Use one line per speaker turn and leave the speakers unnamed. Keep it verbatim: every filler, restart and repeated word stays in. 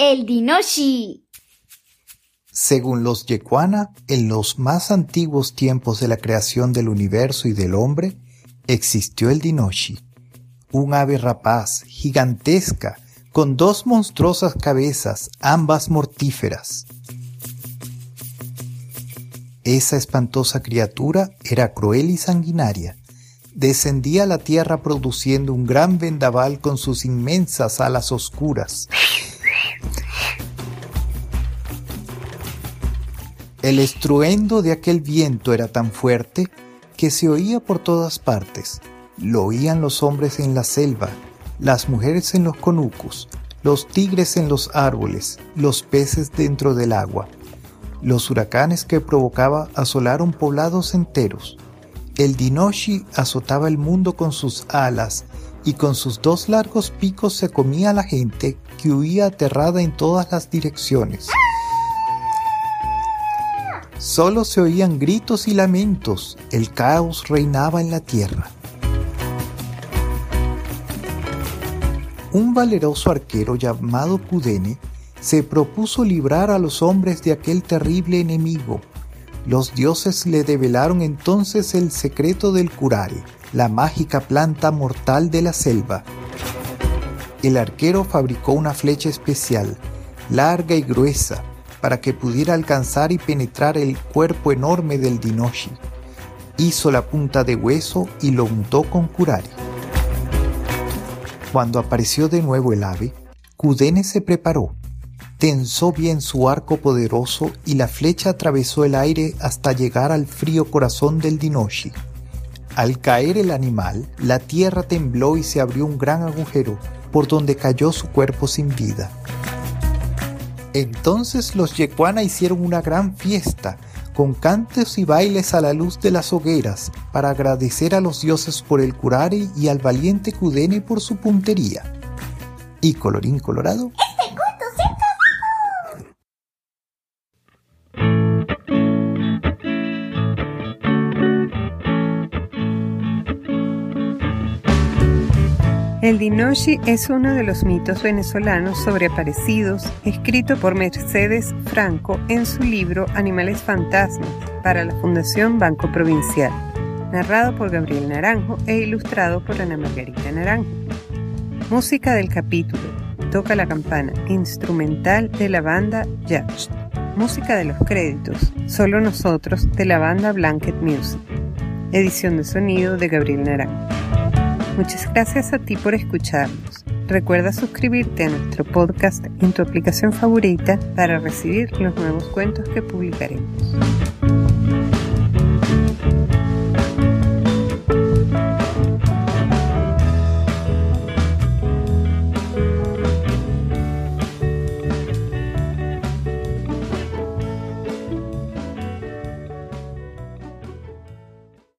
El Dinoshi.
Según los Yecuana, en los más antiguos tiempos de la creación del universo y del hombre, existió el Dinoshi, un ave rapaz, gigantesca, con dos monstruosas cabezas, ambas mortíferas. Esa espantosa criatura era cruel y sanguinaria. Descendía a la tierra produciendo un gran vendaval con sus inmensas alas oscuras. El estruendo de aquel viento era tan fuerte que se oía por todas partes. Lo oían los hombres en la selva, las mujeres en los conucos, los tigres en los árboles, los peces dentro del agua. Los huracanes que provocaba asolaron poblados enteros. El Dinoshi azotaba el mundo con sus alas y con sus dos largos picos se comía a la gente que huía aterrada en todas las direcciones. Solo se oían gritos y lamentos. El caos reinaba en la tierra. Un valeroso arquero llamado Kudene se propuso librar a los hombres de aquel terrible enemigo. Los dioses le develaron entonces el secreto del curare, la mágica planta mortal de la selva. El arquero fabricó una flecha especial, larga y gruesa, para que pudiera alcanzar y penetrar el cuerpo enorme del Dinoshi. Hizo la punta de hueso y lo untó con curare. Cuando apareció de nuevo el ave, Kudene se preparó. Tensó bien su arco poderoso y la flecha atravesó el aire hasta llegar al frío corazón del Dinoshi. Al caer el animal, la tierra tembló y se abrió un gran agujero, por donde cayó su cuerpo sin vida. Entonces los Yecuana hicieron una gran fiesta, con cantos y bailes a la luz de las hogueras, para agradecer a los dioses por el curare y al valiente Kudene por su puntería. Y colorín colorado,
¡este cuento se acabó!
El Dinoshi es uno de los mitos venezolanos sobre aparecidos, escrito por Mercedes Franco en su libro Animales Fantasmas para la Fundación Banco Provincial, narrado por Gabriel Naranjo e ilustrado por Ana Margarita Naranjo. Música del capítulo, Toca la campana, instrumental de la banda Yacht. Música de los créditos, Solo Nosotros, de la banda Blanket Music. Edición de sonido de Gabriel Naranjo. Muchas gracias a ti por escucharnos. Recuerda suscribirte a nuestro podcast en tu aplicación favorita para recibir los nuevos cuentos que publicaremos.